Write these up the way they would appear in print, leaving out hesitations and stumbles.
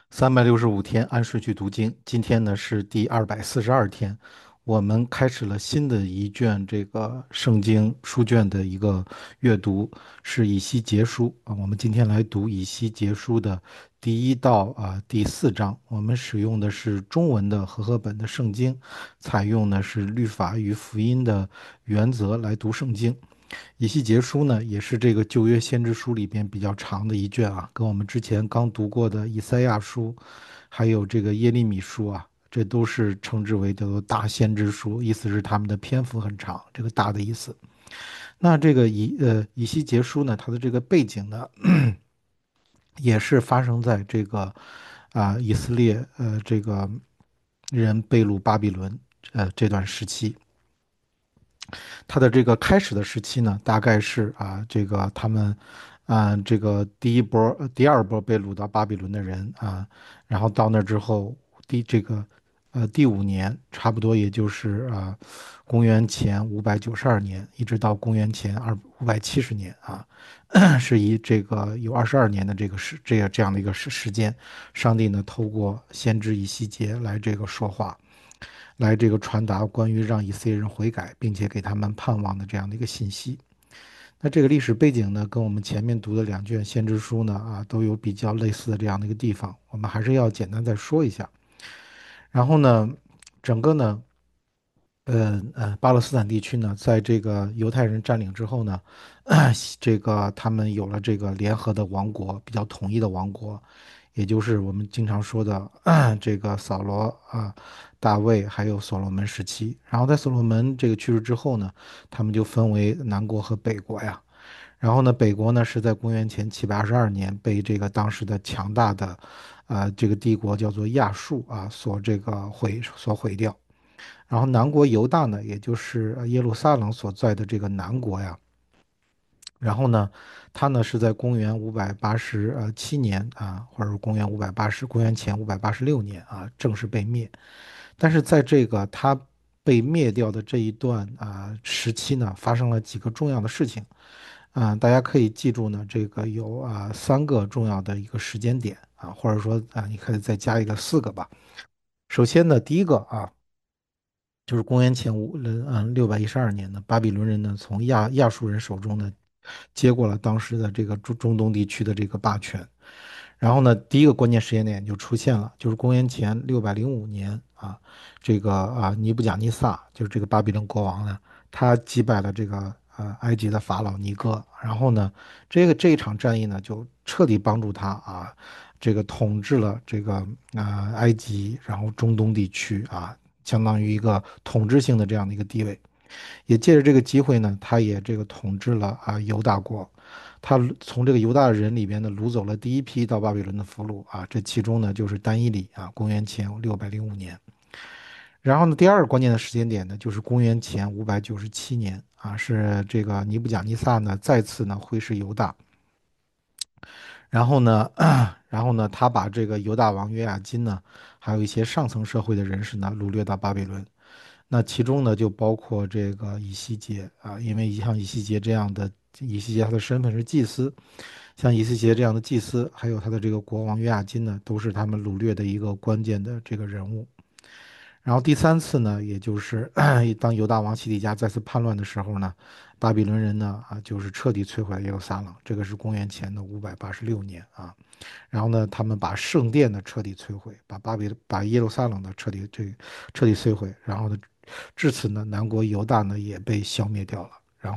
365天按顺序读经，今天呢是第242天，我们开始了新的一卷这个圣经书卷的一个阅读，是以西结书啊。我们今天来读以西结书的第1到第4章。我们使用的是中文的和合本的圣经，采用的是律法与福音的原则来读圣经。以西结书呢，也是这个旧约先知书里边比较长的一卷啊，跟我们之前刚读过的以赛亚书，还有这个耶利米书啊，这都是称之为叫做大先知书，意思是他们的篇幅很长，这个大的意思。那这个以西结书呢，它的这个背景呢，也是发生在这个以色列这个人被掳巴比伦这段时期。它的这个开始的时期呢，大概是这个他们，这个第二波被掳到巴比伦的人然后到那之后，第5年，差不多也就是公元前592年，一直到公元前570年是以这个有22年的这样的一个时间，上帝呢透过先知以西结来这个说话。来这个传达关于让以色列人悔改，并且给他们盼望的这样的一个信息。那这个历史背景呢，跟我们前面读的2卷先知书呢都有比较类似的这样的一个地方，我们还是要简单再说一下。然后呢，整个呢，巴勒斯坦地区呢，在这个犹太人占领之后呢，这个他们有了这个联合的王国，比较统一的王国，也就是我们经常说的这个扫罗大卫还有所罗门时期。然后在所罗门这个去世之后呢，他们就分为南国和北国呀。然后呢，北国呢是在公元前722年被这个当时的强大的这个帝国叫做亚述所毁掉。然后南国犹大呢，也就是耶路撒冷所在的这个南国呀。然后呢，它呢是在公元587年或者是公元前586年正式被灭。但是在这个它被灭掉的这一段时期呢，发生了几个重要的事情大家可以记住呢，这个有3个重要的一个时间点或者说你可以再加一个4个吧。首先呢，第一个就是公元前612年呢，巴比伦人呢从亚述人手中呢接过了当时的这个中东地区的这个霸权。然后呢，第一个关键时间点就出现了，就是公元前605年这个尼布甲尼撒就是这个巴比伦国王呢，他击败了这个埃及的法老尼哥。然后呢，这一场战役呢就彻底帮助他这个统治了这个埃及，然后中东地区相当于一个统治性的这样的一个地位。也借着这个机会呢，他也这个统治了犹大国。他从这个犹大人里边呢掳走了第一批到巴比伦的俘虏这其中呢就是但以理公元前605年。然后呢，第二个关键的时间点呢，就是公元前597年是这个尼布甲尼撒呢再次呢挥师犹大。然后呢，他把这个犹大王约雅金呢，还有一些上层社会的人士呢掳掠到巴比伦。那其中呢，就包括这个以西结因为像以西结这样的，以西结他的身份是祭司，像以西结这样的祭司，还有他的这个国王约雅金呢，都是他们掳掠的一个关键的这个人物。然后第三次呢，也就是当犹大王西底家再次叛乱的时候呢，巴比伦人呢就是彻底摧毁了耶路撒冷，这个是公元前的586年然后呢，他们把圣殿的彻底摧毁，把耶路撒冷的彻底摧毁，然后呢，至此呢，南国犹大呢也被消灭掉了。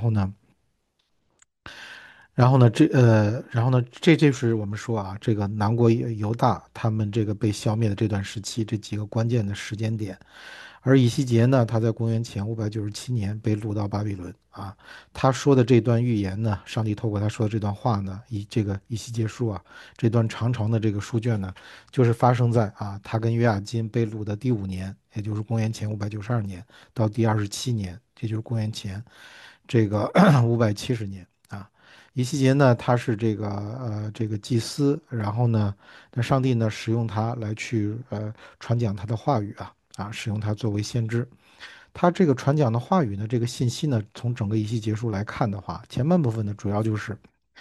这就是我们说这个南国犹大他们这个被消灭的这段时期，这几个关键的时间点。而以西结呢，他在公元前597年被掳到巴比伦他说的这段预言呢，上帝透过他说的这段话呢，这个以西结书这段长长的这个书卷呢，就是发生在他跟约雅金被掳的第5年，也就是公元前592年到第27年，这就是公元前这个570年以西结呢，他是这个祭司，然后呢，那上帝呢使用他来去传讲他的话语使用他作为先知。他这个传讲的话语呢，这个信息呢，从整个一期结束来看的话，前半部分呢，主要就是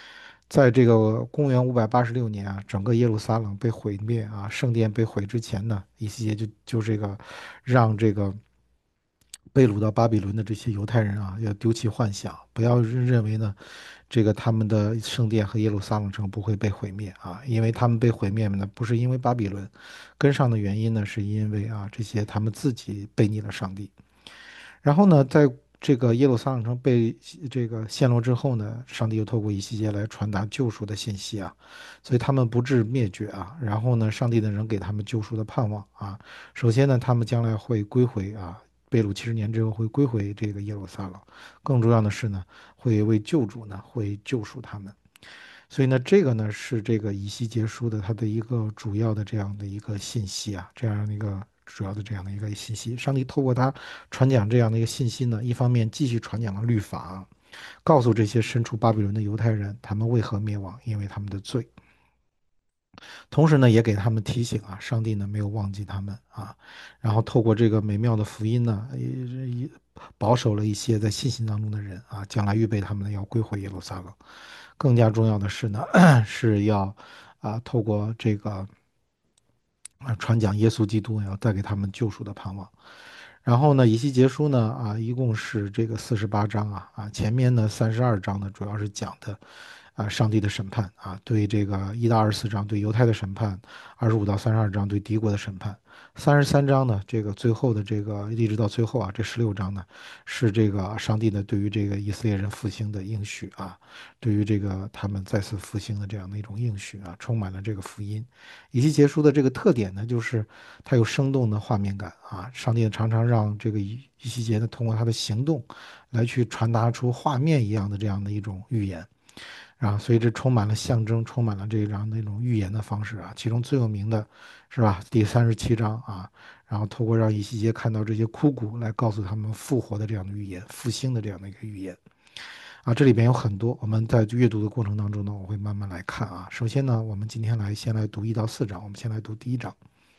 在这个公元586年啊，整个耶路撒冷被毁灭啊，圣殿被毁之前呢，以西结就这个让这个被掳到巴比伦的这些犹太人啊，要丢弃幻想，不要认为呢，这个他们的圣殿和耶路撒冷城不会被毁灭啊，因为他们被毁灭呢，不是因为巴比伦，根上的原因呢，是因为啊，这些他们自己背逆了上帝。然后呢，在这个耶路撒冷城被这个陷落之后呢，上帝又透过以西结来传达救赎的信息啊，所以他们不致灭绝啊。然后呢，上帝呢仍给他们救赎的盼望啊。首先呢，他们将来会归回啊，被掳70年之后会归回这个耶路撒冷。更重要的是呢，会为救主呢会救赎他们。所以呢，这个呢是这个以西结书的它的一个主要的这样的一个信息啊，这样的一个主要的这样的一个信息。上帝透过他传讲这样的一个信息呢，一方面继续传讲了律法，告诉这些身处巴比伦的犹太人，他们为何灭亡，因为他们的罪。同时呢，也给他们提醒啊，上帝呢没有忘记他们啊。然后透过这个美妙的福音呢，也保守了一些在信心当中的人啊，将来预备他们呢要归回耶路撒冷。更加重要的是呢，是要透过这个传讲耶稣基督，要带给他们救赎的盼望。然后呢，以西结书呢一共是这个48章前面呢32章呢主要是讲的上帝的审判啊，对这个1到24章对犹太的审判，25到32章对敌国的审判，33章呢这个最后的这个一直到最后这16章呢是这个上帝呢对于这个以色列人复兴的应许啊，对于这个他们再次复兴的这样的一种应许啊，充满了这个福音。以西结书的这个特点呢，就是它有生动的画面感啊，上帝常常让这个以西结呢通过他的行动来去传达出画面一样的这样的一种预言。啊，所以这充满了象征，充满了这样的一种预言的方式啊。其中最有名的是吧，第37章啊，然后透过让以西结看到这些枯骨，来告诉他们复活的这样的预言，复兴的这样的一个预言啊。这里边有很多，我们在阅读的过程当中呢，我会慢慢来看啊。首先呢，我们今天先来读1到4章，我们先来读第1章。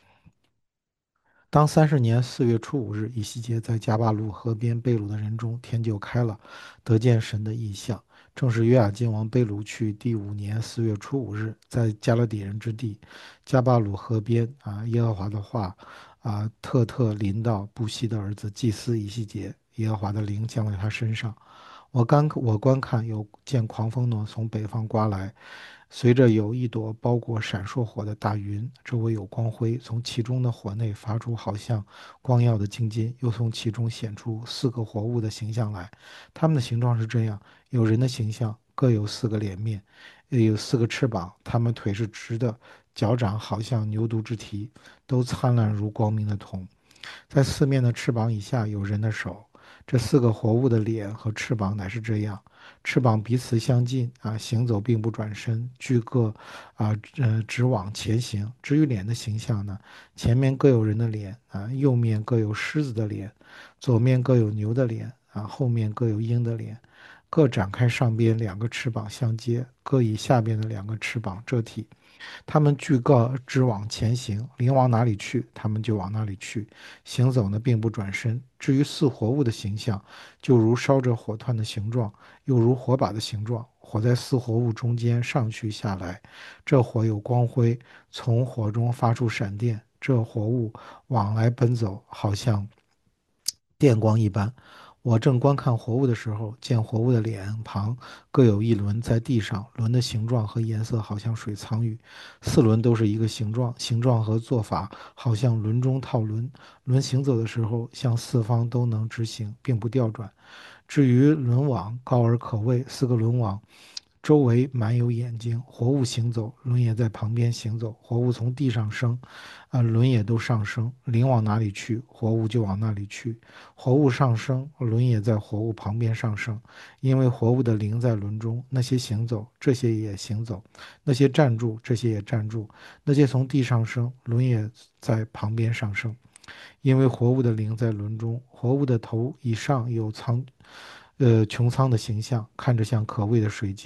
当30年4月初5日，以西结在加巴鲁河边被掳的人中，天就开了，得见神的异象。正是约雅斤王被掳去第5年4月初5日，在加勒底人之地，加巴鲁河边耶和华的话特临到布西的儿子祭司以西结，耶和华的灵降在他身上。我观看，有见狂风呢从北方刮来，随着有一朵包裹闪烁火的大云，周围有光辉，从其中的火内发出好像光耀的金金，又从其中显出4个活物的形象来。它们的形状是这样：有人的形象，各有4个脸面，又有4个翅膀，它们腿是直的，脚掌好像牛犊之蹄，都灿烂如光明的铜。在4面的翅膀以下有人的手。这4个活物的脸和翅膀乃是这样，翅膀彼此相近行走并不转身，俱各直往前行。至于脸的形象呢，前面各有人的脸右面各有狮子的脸，左面各有牛的脸后面各有鹰的脸，各展开上边2个翅膀相接，各以下边的2个翅膀遮体。他们俱各直往前行，灵往哪里去，他们就往哪里去。行走呢，并不转身。至于4活物的形象，就如烧着火炭的形状，又如火把的形状。火在4活物中间上去下来，这火有光辉，从火中发出闪电。这活物往来奔走，好像电光一般。我正观看活物的时候，见活物的脸庞各有一轮在地上，轮的形状和颜色好像水苍玉，4轮都是一个形状，形状和做法好像轮中套轮。轮行走的时候，向4方都能直行，并不调转。至于轮网，高而可畏，4个轮网周围满有眼睛，活物行走，轮也在旁边行走。活物从地上升，轮也都上升。灵往哪里去，活物就往那里去。活物上升，轮也在活物旁边上升。因为活物的灵在轮中，那些行走，这些也行走；那些站住，这些也站住；那些从地上升，轮也在旁边上升。因为活物的灵在轮中，活物的头以上有穹苍的形象，看着像可畏的水晶，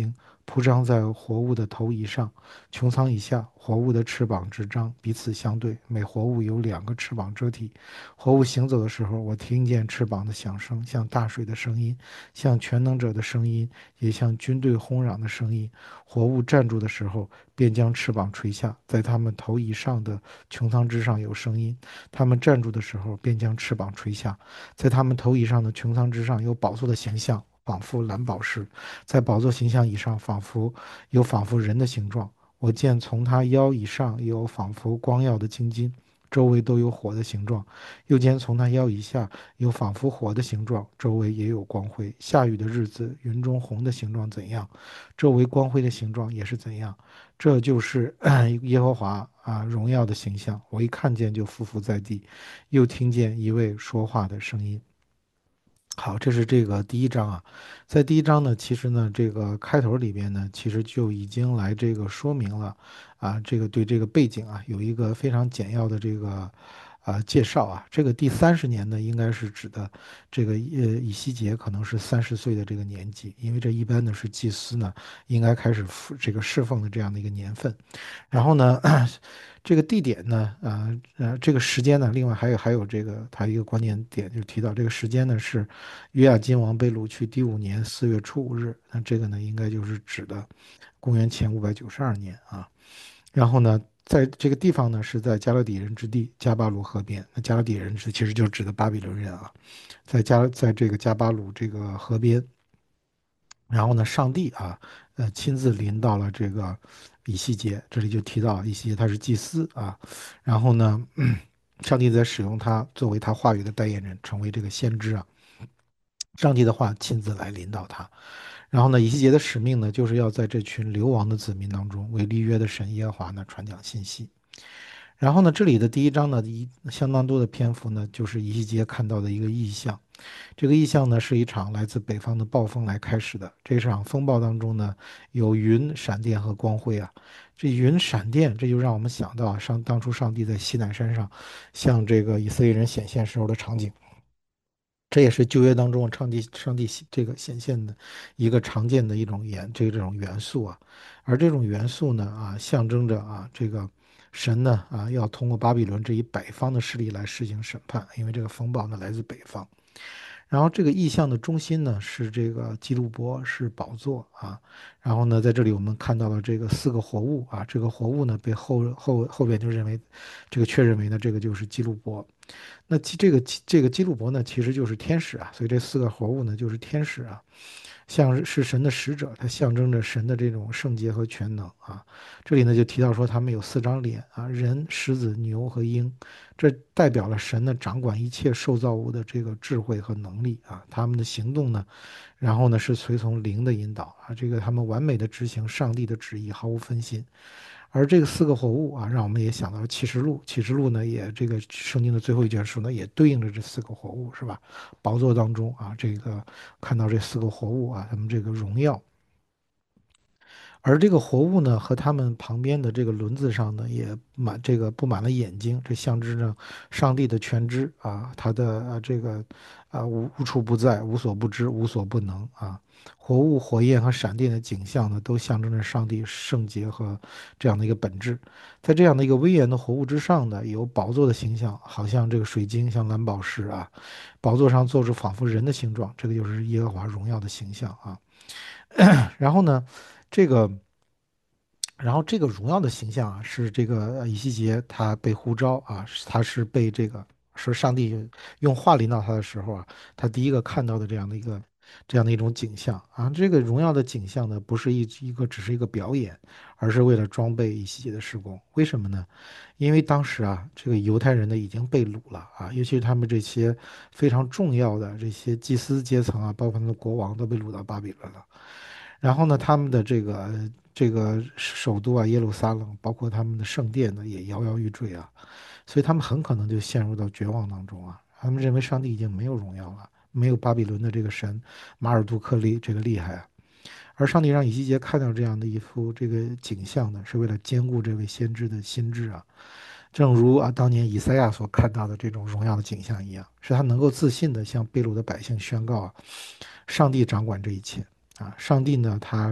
铺张在活物的头以上，穹苍以下，活物的翅膀之张彼此相对，每活物有两个翅膀遮体。活物行走的时候，我听见翅膀的响声，像大水的声音，像全能者的声音，也像军队轰嚷的声音。活物站住的时候，便将翅膀垂下，在它们头以上的穹苍之上有声音；它们站住的时候，便将翅膀垂下，在它们头以上的穹苍之上有宝座的形象，仿佛蓝宝石。在宝座形象以上，仿佛人的形状。我见从他腰以上有仿佛光耀的金金，周围都有火的形状；又见从他腰以下有仿佛火的形状，周围也有光辉。下雨的日子，云中红的形状怎样，周围光辉的形状也是怎样。这就是耶和华荣耀的形象。我一看见就匍匐在地，又听见一位说话的声音。好，这是这个第一章啊，在第一章呢，其实呢，这个开头里边呢，其实就已经来这个说明了这个对这个背景有一个非常简要的这个介绍啊。这个第30年呢，应该是指的这个以西结可能是30岁的这个年纪，因为这一般呢是祭司呢应该开始这个侍奉的这样的一个年份。然后呢，这个地点呢，这个时间呢，另外还有这个它一个关键点，就提到这个时间呢是约亚金王被掳去第5年4月初5日，那这个呢应该就是指的公元前592年啊。然后呢，在这个地方呢是在加勒底人之地加巴鲁河边，那加勒底人其实就指的巴比伦人啊，在这个加巴鲁这个河边。然后呢，上帝亲自临到了这个以西结，这里就提到以西结他是祭司啊，然后呢，上帝在使用他作为他话语的代言人，成为这个先知啊，上帝的话亲自来临到他，然后呢，以西结的使命呢，就是要在这群流亡的子民当中，为立约的神耶和华呢传讲信息。然后呢，这里的第一章呢，相当多的篇幅呢，就是以西结看到的一个异象。这个异象呢，是一场来自北方的暴风来开始的。这场风暴当中呢，有云、闪电和光辉啊。这云、闪电，这就让我们想到当初上帝在西乃山上向这个以色列人显现时候的场景。这也是旧约当中上帝这个显现的一个常见的一种这种元素啊。而这种元素呢象征着这个神呢要通过巴比伦这一北方的势力来实行审判，因为这个风暴呢来自北方。然后这个意象的中心呢是这个基路伯，是宝座啊。然后呢，在这里我们看到了这个4个活物啊，这个活物呢被后边就认为确认为呢这个就是基路伯。那这个基路伯呢其实就是天使啊，所以这4个活物呢就是天使啊。像是神的使者，它象征着神的这种圣洁和全能啊。这里呢就提到说，他们有4张脸啊，人、狮子、牛和鹰，这代表了神呢掌管一切受造物的这个智慧和能力啊。他们的行动呢，然后呢是随从灵的引导啊，这个他们完美的执行上帝的旨意，毫无分心。而这个4个活物让我们也想到启示录，启示录呢也这个圣经的最后一卷书呢也对应着这4个活物，是吧？宝座当中这个看到这4个活物他们这个荣耀。而这个活物呢，和它们旁边的这个轮子上呢，也布满了眼睛，这象征着上帝的全知啊，他的这个无处不在，无所不知，无所不能啊。活物、火焰和闪电的景象呢，都象征着上帝圣洁和这样的一个本质。在这样的一个威严的活物之上呢，有宝座的形象，好像这个水晶，像蓝宝石啊。宝座上坐着仿佛人的形状，这个就是耶和华荣耀的形象啊。然后呢，这个。然后这个荣耀的形象是这个以西结他被呼召他是被这个说上帝用话临到他的时候他第一个看到的这样的一种景象啊。这个荣耀的景象呢，不是一个只是一个表演，而是为了装备以西结的施工。为什么呢？因为当时这个犹太人呢已经被掳了尤其是他们这些非常重要的这些祭司阶层包括他们的国王都被掳到巴比伦了。然后呢，他们的这个首都耶路撒冷，包括他们的圣殿呢，也摇摇欲坠所以他们很可能就陷入到绝望当中他们认为上帝已经没有荣耀了，没有巴比伦的这个神马尔杜克利这个厉害而上帝让以西结看到这样的一幅这个景象呢，是为了兼顾这位先知的心智正如当年以赛亚所看到的这种荣耀的景象一样，是他能够自信的向被掳的百姓宣告上帝掌管这一切上帝呢，他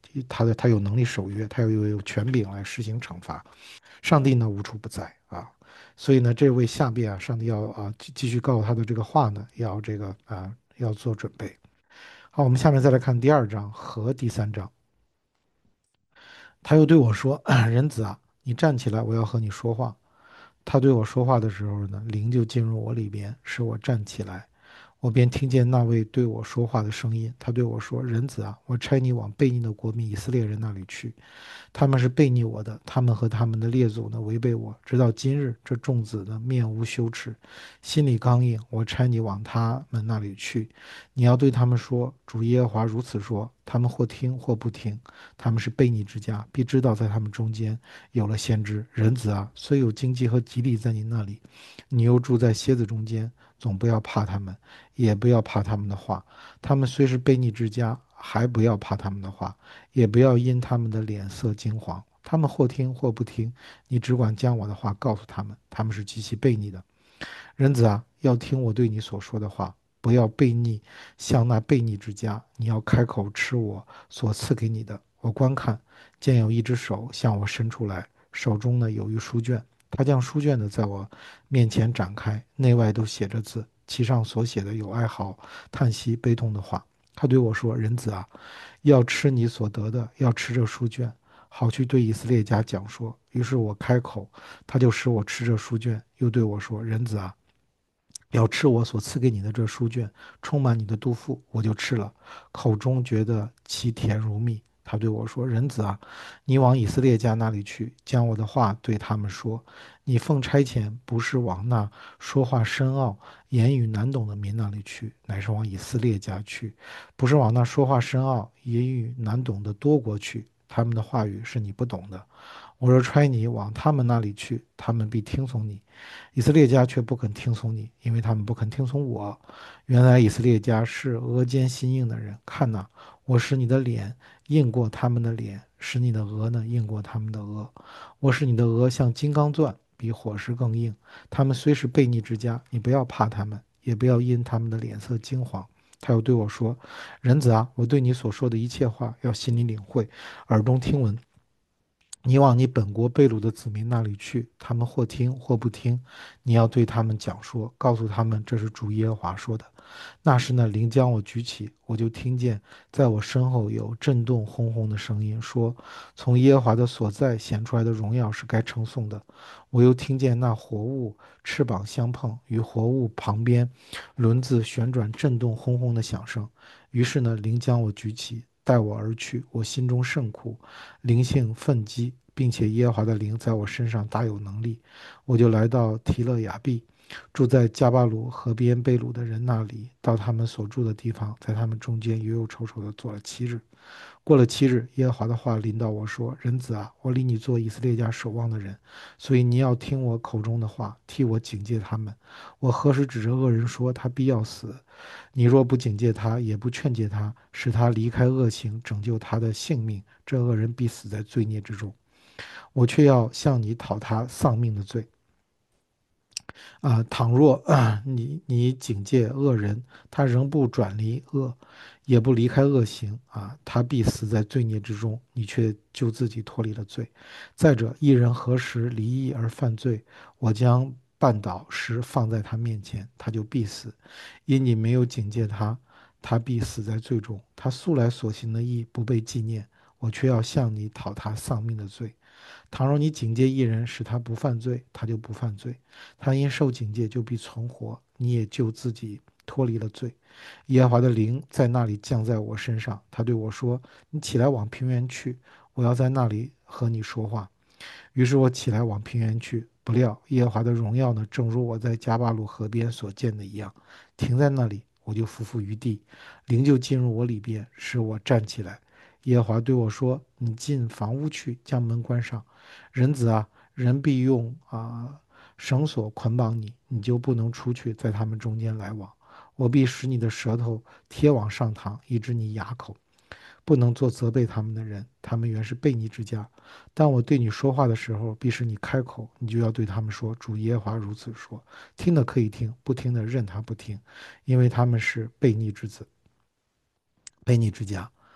他有能力守约，他有权柄来实行惩罚。上帝呢无处不在啊，所以呢，这位下边啊，上帝要继续告诉他的这个话呢，要要做准备。好，我们下面再来看第二章和第三章。他又对我说：“人子啊，你站起来，我要和你说话。”他对我说话的时候呢，灵就进入我里边，使我站起来。我便听见那位对我说话的声音，他对我说：“人子啊，我差你往悖逆的国民以色列人那里去。他们是悖逆我的，他们和他们的列祖呢违背我，直到今日，这众子呢面无羞耻，心里刚硬。我差你往他们那里去，你要对他们说：主耶和华如此说。他们或听或不听，他们是悖逆之家，必知道在他们中间有了先知。人子啊，虽有荆棘和蒺藜在你那里，你又住在蝎子中间，总不要怕他们，也不要怕他们的话。他们虽是悖逆之家，还不要怕他们的话。也不要因他们的脸色惊慌，他们或听或不听，你只管将我的话告诉他们，他们是极其悖逆的。人子啊，要听我对你所说的话，不要悖逆，像那悖逆之家。你要开口吃我所赐给你的。我观看，见有一只手向我伸出来，手中呢有一书卷，他将书卷呢在我面前展开，内外都写着字，其上所写的有哀嚎、叹息、悲痛的话。他对我说：人子啊，要吃你所得的，要吃这书卷，好去对以色列家讲说。于是我开口，他就使我吃这书卷，又对我说：人子啊，要吃我所赐给你的这书卷，充满你的肚腹，我就吃了，口中觉得其甜如蜜。他对我说：人子啊，你往以色列家那里去，将我的话对他们说。你奉差遣，不是往那说话深奥、言语难懂的民那里去，乃是往以色列家去；不是往那说话深奥、言语难懂的多国去，他们的话语是你不懂的。我若差你往他们那里去，他们必听从你。以色列家却不肯听从你，因为他们不肯听从我。原来以色列家是额间心硬的人。看哪，我使你的脸硬过他们的脸，使你的额呢硬过他们的额。我使你的额像金刚钻，比火石更硬。他们虽是悖逆之家，你不要怕他们，也不要因他们的脸色惊慌。他又对我说：人子啊，我对你所说的一切话，要心里领会，耳中听闻。你往你本国被掳的子民那里去，他们或听或不听，你要对他们讲说，告诉他们这是主耶和华说的。那时呢，灵将我举起，我就听见在我身后有震动轰轰的声音，说：从耶和华的所在显出来的荣耀是该称颂的。我又听见那活物翅膀相碰，与活物旁边轮子旋转，震动轰轰的响声。于是呢，灵将我举起，带我而去，我心中甚苦，灵性愤激，并且耶和华的灵在我身上大有能力。我就来到提勒雅毕，住在加巴鲁河边被掳的人那里，到他们所住的地方，在他们中间忧忧愁愁的坐了7日。过了7日，耶和华的话临到我说：人子啊，我立你做以色列家守望的人，所以你要听我口中的话，替我警戒他们。我何时指着恶人说他必要死？你若不警戒他，也不劝诫他，使他离开恶行，拯救他的性命，这恶人必死在罪孽之中。我却要向你讨他丧命的罪。倘若你警戒恶人，他仍不转离恶，也不离开恶行他必死在罪孽之中，你却救自己脱离了罪。再者，一人何时离义而犯罪，我将绊倒石放在他面前，他就必死，因你没有警戒他，他必死在罪中。他素来所行的义不被纪念，我却要向你讨他丧命的罪。倘若你警戒一人，使他不犯罪，他就不犯罪；他因受警戒就必存活，你也救自己脱离了罪。耶和华的灵在那里降在我身上，他对我说：“你起来往平原去，我要在那里和你说话。”于是我起来往平原去，不料耶和华的荣耀呢，正如我在加巴鲁河边所见的一样，停在那里，我就伏伏于地，灵就进入我里边，使我站起来。耶和华对我说：“你进房屋去，将门关上。人子啊，人必用绳索捆绑你，你就不能出去，在他们中间来往。我必使你的舌头贴往上膛，以致你哑口。”不能做责备他们的人，他们原是悖逆之家。当我对你说话的时候，必使你开口，你就要对他们说：主耶和华如此说。听的可以听，不听的任他不听，因为他们是悖逆之子，悖逆之家。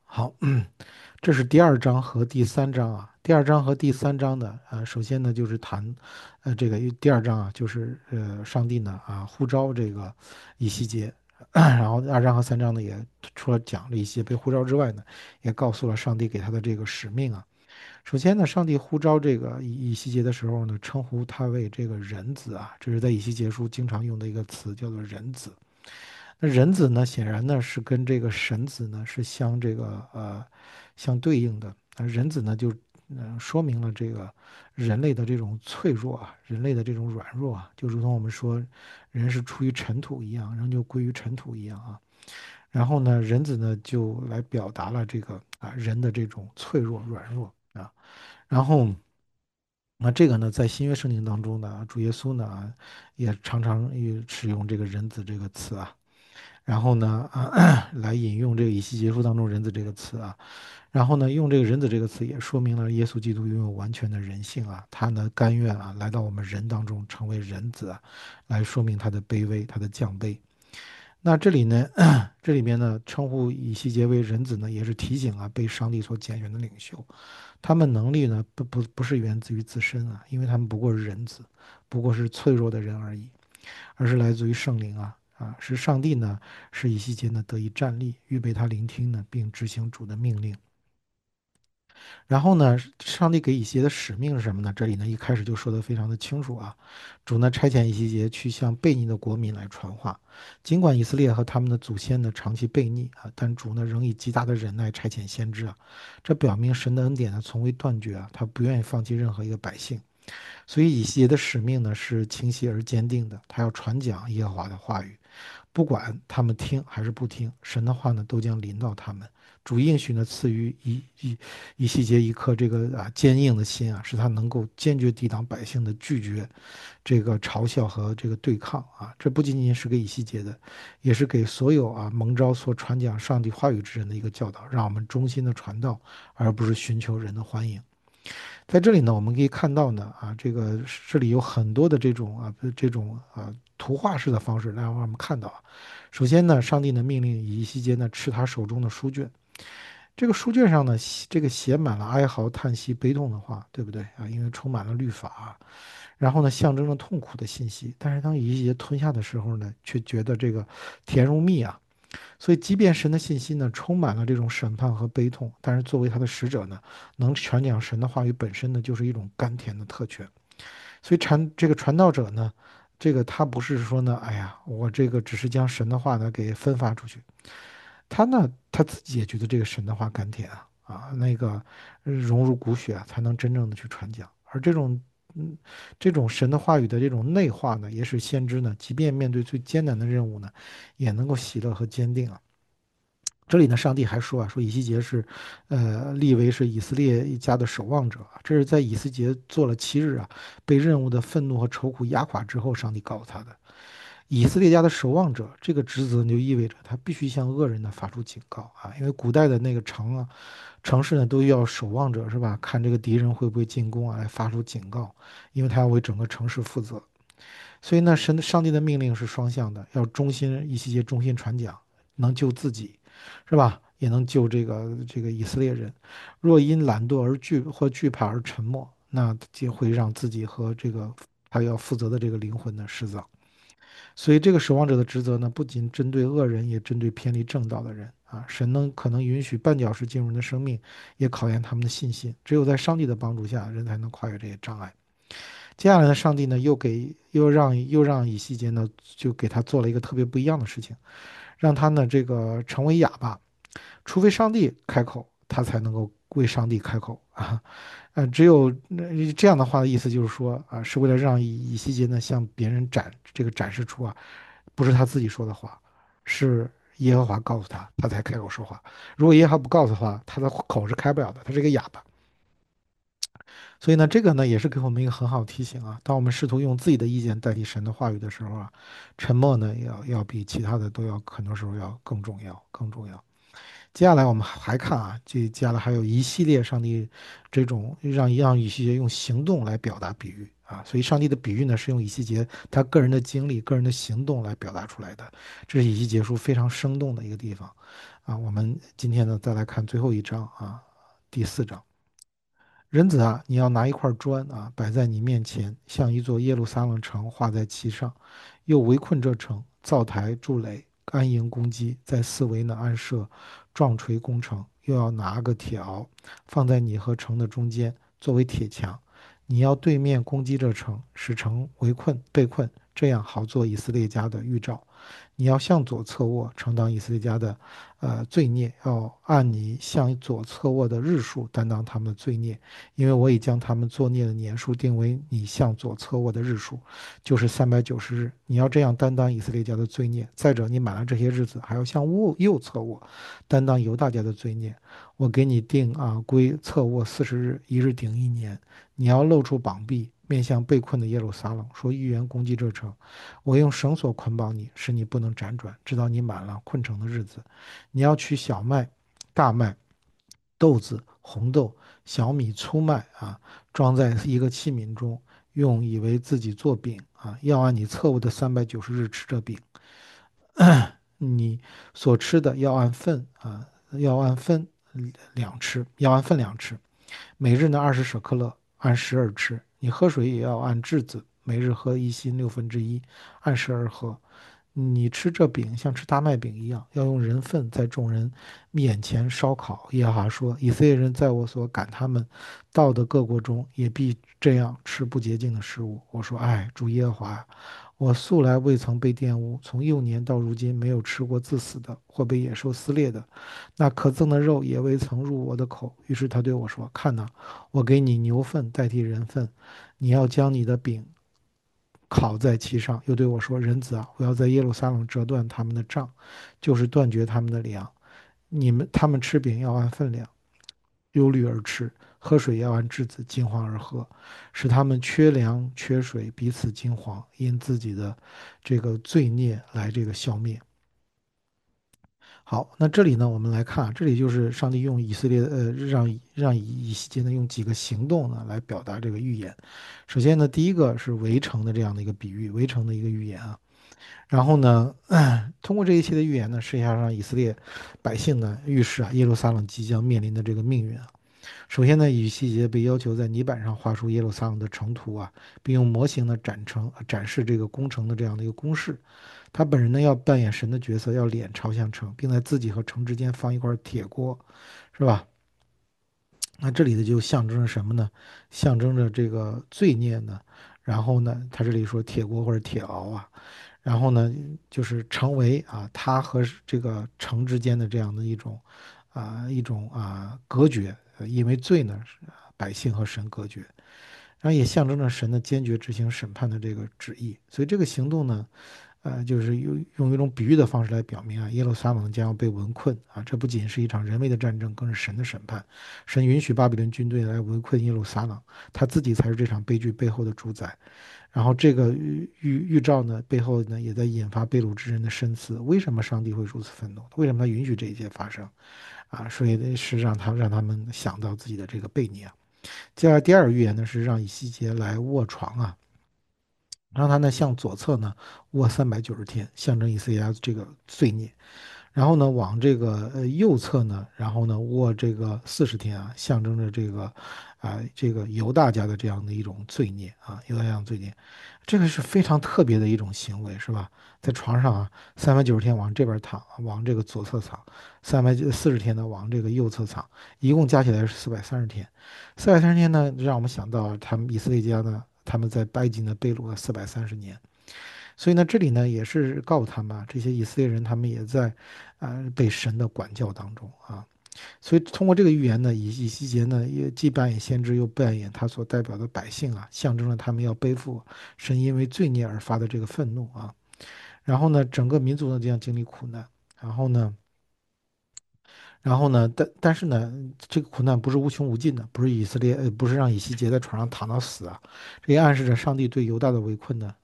好，这是第二章和第三章啊。第二章和第三章呢，首先呢就是谈，这个第二章啊，就是上帝呢呼召这个以西结，然后二章和三章呢也除了讲了一些被呼召之外呢，也告诉了上帝给他的这个使命啊。首先呢，上帝呼召这个以西结的时候呢，称呼他为这个人子啊，这是在以西结书经常用的一个词，叫做人子。那人子呢，显然呢是跟这个神子呢是相对应的。人子呢就说明了这个人类的这种脆弱啊，人类的这种软弱啊，就如同我们说人是出于尘土一样，人就归于尘土一样啊。然后呢，人子呢就来表达了这个人的这种脆弱软弱啊。然后那这个呢，在新约圣经当中呢，主耶稣呢也常常使用这个人子这个词啊。然后呢，来引用这个以西结书当中"人子"这个词啊，然后呢，用这个"人子"这个词也说明了耶稣基督拥有完全的人性啊，他呢甘愿来到我们人当中成为人子啊，来说明他的卑微，他的降卑。那这里呢，这里面呢称呼以西结为人子呢，也是提醒被上帝所拣选的领袖，他们能力呢不是源自于自身啊，因为他们不过是人子，不过是脆弱的人而已。而是来自于圣灵是上帝呢，使以西结呢得以站立，预备他聆听呢，并执行主的命令。然后呢，上帝给以西结的使命是什么呢？这里呢一开始就说的非常的清楚啊，主呢差遣以西结去向悖逆的国民来传话，尽管以色列和他们的祖先呢长期悖逆但主呢仍以极大的忍耐差遣先知这表明神的恩典呢从未断绝他不愿意放弃任何一个百姓。所以以西结的使命呢是清晰而坚定的，他要传讲耶和华的话语，不管他们听还是不听，神的话呢都将临到他们。主应许呢赐予以西结一颗这个坚硬的心使他能够坚决抵挡百姓的拒绝、这个嘲笑和这个对抗这不仅仅是给以西结的，也是给所有蒙召所传讲上帝话语之人的一个教导，让我们忠心的传道，而不是寻求人的欢迎。在这里呢，我们可以看到呢，这里有很多的这种图画式的方式来让我们看到首先呢，上帝呢命令以西结呢吃他手中的书卷，这个书卷上呢，这个写满了哀嚎、叹息、悲痛的话，对不对因为充满了律法然后呢，象征着痛苦的信息。但是当以西结吞下的时候呢，却觉得这个甜如蜜所以，即便神的信息呢充满了这种审判和悲痛，但是作为他的使者呢，能传讲神的话语本身呢，就是一种甘甜的特权。所以这个传道者呢，这个他不是说呢，哎呀，我这个只是将神的话呢给分发出去，他自己也觉得这个神的话甘甜那个融入骨血才能真正的去传讲。而这种神的话语的这种内化呢，也使先知呢，即便面对最艰难的任务呢，也能够喜乐和坚定这里呢，上帝还说说以西结是，立为是以色列一家的守望者这是在以西结做了7日被任务的愤怒和愁苦压垮之后，上帝告诉他的。以色列家的守望者这个职责就意味着他必须向恶人呢发出警告因为古代的那个城市呢都要守望者是吧？看这个敌人会不会进攻来发出警告，因为他要为整个城市负责。所以呢，上帝的命令是双向的，要以西结忠心传讲，能救自己，是吧？也能救这个以色列人。若因懒惰而惧怕而沉默，那就会让自己和这个他要负责的这个灵魂呢失丧。所以，这个守望者的职责呢，不仅针对恶人，也针对偏离正道的人神呢可能允许绊脚石进入人的生命，也考验他们的信心。只有在上帝的帮助下，人才能跨越这些障碍。接下来呢，上帝呢又让以西结呢就给他做了一个特别不一样的事情，让他呢这个成为哑巴，除非上帝开口，他才能够为上帝开口只有这样的话的意思就是说是为了让以西结呢向别人展示出不是他自己说的话，是耶和华告诉他，他才开口说话。如果耶和华不告诉的话，他的口是开不了的，他是一个哑巴。所以呢，这个呢也是给我们一个很好的提醒当我们试图用自己的意见代替神的话语的时候沉默呢要比其他的都要很多时候要更重要，更重要。接下来我们还看接下来还有一系列上帝这种让以西结用行动来表达比喻啊。所以上帝的比喻呢，是用以西结他个人的经历、个人的行动来表达出来的，这是以西结书非常生动的一个地方啊。我们今天呢，再来看最后一章啊，第4章。人子啊，你要拿一块砖啊，摆在你面前，像一座耶路撒冷城画在其上，又围困这城，造台筑垒，安营攻击，在四围呢安设撞锤攻城，又要拿个铁鳌放在你和城的中间，作为铁墙。你要对面攻击这城，使城围困被困，这样好做以色列家的预兆。你要向左侧卧，承当以色列家的罪孽，要按你向左侧卧的日数担当他们的罪孽，因为我已将他们作孽的年数定为你向左侧卧的日数，就是390日。你要这样担当以色列家的罪孽。再者，你满了这些日子，还要向右侧卧，担当犹大家的罪孽。我给你定归侧卧40日，一日顶一年。你要露出膀臂，面向被困的耶路撒冷，说预言攻击这城。我用绳索捆绑你，使你不能辗转，直到你满了困城的日子。你要取小麦、大麦、豆子、红豆、小米、粗麦啊，装在一个器皿中，用以为自己做饼啊。要按你测物的390日吃这饼。你所吃的要按份啊，要按分两吃，要按分量吃。每日呢20舍克勒，按12吃。你喝水也要按质子，每日喝1/6，按12喝。你吃这饼像吃大麦饼一样，要用人粪在众人面前烧烤。耶和华说：以色列人在我所赶他们到的各国中，也必这样吃不洁净的食物。我说：哎，主耶和华，我素来未曾被玷污，从幼年到如今没有吃过自死的或被野兽撕裂的，那可憎的肉也未曾入我的口。于是他对我说：看哪，我给你牛粪代替人粪，你要将你的饼烤在其上。又对我说：人子啊，我要在耶路撒冷折断他们的杖，就是断绝他们的粮。他们吃饼要按分量，忧虑而吃；喝水要按质子，惊慌而喝，使他们缺粮缺水，彼此惊慌，因自己的这个罪孽来这个消灭。好，那这里呢，我们来看啊，这里就是上帝用以色列让以西结呢用几个行动呢来表达这个预言。首先呢，第一个是围城的这样的一个比喻，围城的一个预言啊。然后呢，通过这一切的预言呢，实际上让以色列百姓呢预示啊耶路撒冷即将面临的这个命运啊。首先呢，以西结被要求在泥板上画出耶路撒冷的城图啊，并用模型呢展示这个工程的这样的一个公式。他本人呢要扮演神的角色，要脸朝向城，并在自己和城之间放一块铁锅，是吧？那这里的就象征着什么呢？象征着这个罪孽呢。然后呢，他这里说铁锅或者铁熬啊，然后呢，就是成为他和这个城之间的这样的一种隔绝，因为罪呢是百姓和神隔绝，然后也象征着神的坚决执行审判的这个旨意。所以这个行动呢，就是用一种比喻的方式来表明啊，耶路撒冷将要被围困啊，这不仅是一场人为的战争，更是神的审判。神允许巴比伦军队来围困耶路撒冷，他自己才是这场悲剧背后的主宰。然后这个预兆呢，背后呢也在引发被掳之人的深思：为什么上帝会如此愤怒？为什么他允许这一切发生？啊，所以是让他们想到自己的这个悖逆啊。接下来第二个预言呢，是让以西结来卧床啊，让他呢向左侧呢卧390天，象征以色列家这个罪孽。然后呢，往这个右侧呢，然后呢卧这个40天啊，象征着这个犹大家的这样的一种罪孽啊，犹大家的罪孽，这个是非常特别的一种行为，是吧？在床上啊，390天往这边躺，往这个左侧躺，340天呢往这个右侧躺，一共加起来是430天。430天呢，让我们想到他们以色列家呢，他们在埃及呢被掳了430年。所以呢，这里呢也是告诉他们啊，这些以色列人他们也在被神的管教当中啊。所以通过这个预言呢，以西结呢也既扮演先知，又扮演他所代表的百姓啊，象征了他们要背负神因为罪孽而发的这个愤怒啊。然后呢，整个民族呢将经历苦难。然后呢，但是呢，这个苦难不是无穷无尽的，不是让以西结在床上躺到死啊。这也暗示着上帝对犹大的围困呢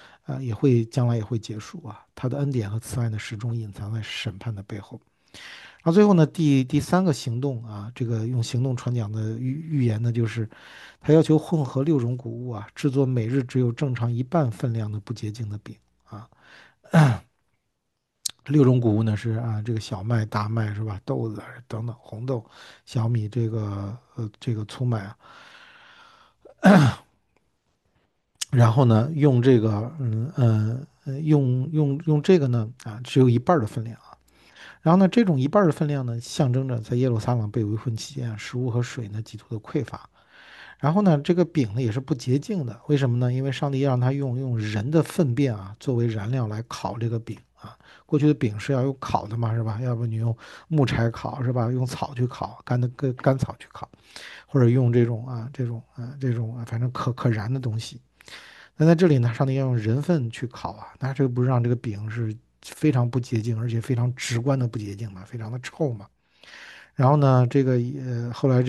将来也会结束啊。他的恩典和慈爱呢始终隐藏在审判的背后。 然后最后呢，第三个行动啊，这个用行动传讲的预言呢，就是他要求混合6种谷物啊，制作每日只有正常一半分量的不洁净的饼啊。6种谷物呢是啊，这个小麦、大麦是吧？豆子等等，红豆、小米，这个粗麦啊。然后呢，用这个用这个呢啊，只有一半儿的分量啊。然后呢，这种一半儿的分量呢，象征着在耶路撒冷被围困期间啊，食物和水呢极度的匮乏。然后呢，这个饼呢也是不洁净的，为什么呢？因为上帝让他用人的粪便啊作为燃料来烤这个饼啊。过去的饼是要用烤的嘛，是吧？要不你用木柴烤是吧？用草去烤，干草去烤，或者用这种反正可燃的东西。那在这里呢，上帝要用人粪去烤啊，那这个不是让这个饼是非常不洁净，而且非常直观的不洁净嘛，非常的臭嘛。然后呢，后来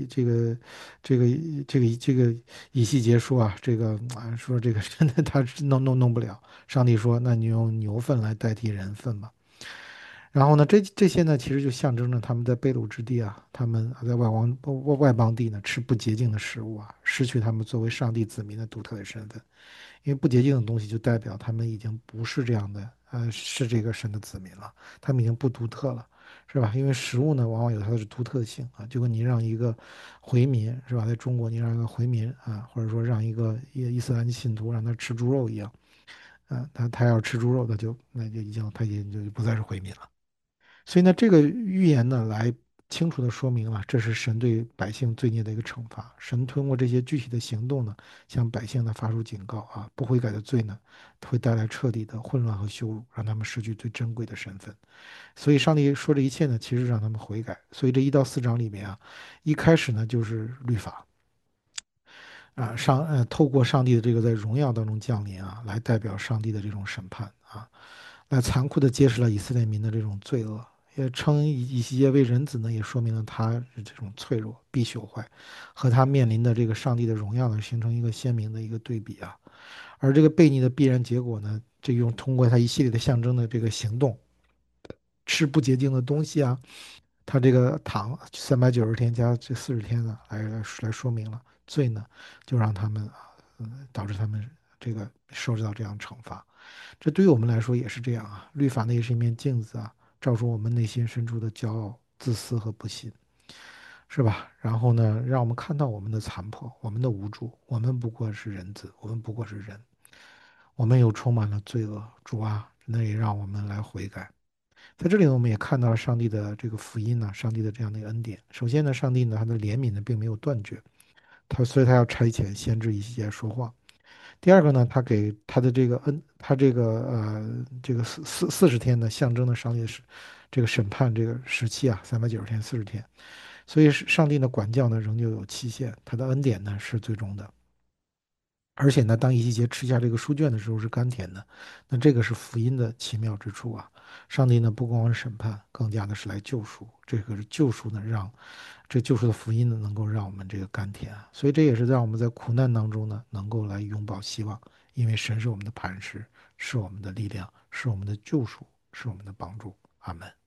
这个以西结说啊，说这个真的他是弄不了。上帝说，那你用牛粪来代替人粪吧。然后呢，这些呢，其实就象征着他们在被掳之地啊，他们在外邦地呢吃不洁净的食物啊，失去他们作为上帝子民的独特的身份。因为不洁净的东西就代表他们已经不是这样的，是这个神的子民了，他们已经不独特了，是吧？因为食物呢，往往有它的独特性啊，就跟你让一个回民是吧，在中国你让一个回民啊，或者说让一个伊斯兰信徒让他吃猪肉一样，他要吃猪肉，那就他已经就不再是回民了。所以呢，这个预言呢，来清楚地说明了这是神对百姓罪孽的一个惩罚。神通过这些具体的行动呢，向百姓呢发出警告啊，不悔改的罪呢，会带来彻底的混乱和羞辱，让他们失去最珍贵的身份。所以上帝说这一切呢，其实让他们悔改。所以这1到4章里面啊，一开始呢就是律法啊，透过上帝的这个在荣耀当中降临啊，来代表上帝的这种审判啊。来残酷地揭示了以色列民的这种罪恶，也称以西结为人子呢，也说明了他这种脆弱、必朽坏，和他面临的这个上帝的荣耀呢，形成一个鲜明的一个对比啊。而这个悖逆的必然结果呢，通过他一系列的象征的这个行动，吃不洁净的东西啊，他这个糖390天加这40天呢，来说明了罪呢，就让他们导致他们这个受到这样惩罚。这对于我们来说也是这样啊。律法呢也是一面镜子啊，照出我们内心深处的骄傲、自私和不信，是吧？然后呢，让我们看到我们的残破、我们的无助，我们不过是人子，我们不过是人，我们又充满了罪恶。主啊，那也让我们来悔改。在这里呢，我们也看到了上帝的这个福音呢，上帝的这样的一个恩典。首先呢，上帝呢他的怜悯呢并没有断绝，所以他要差遣先知以西结说话。第二个呢，他给他的这个他这个40天呢，象征的上帝是这个审判这个时期啊，390天40天，所以上帝的管教呢仍旧有期限，他的恩典呢是最终的。而且呢，当以西结吃下这个书卷的时候是甘甜的，那这个是福音的奇妙之处啊！上帝呢不光是审判，更加的是来救赎。这个是救赎呢，让这救赎的福音呢能够让我们这个甘甜啊！所以这也是让我们在苦难当中呢能够来拥抱希望，因为神是我们的磐石，是我们的力量，是我们的救赎，是我们的帮助。阿门。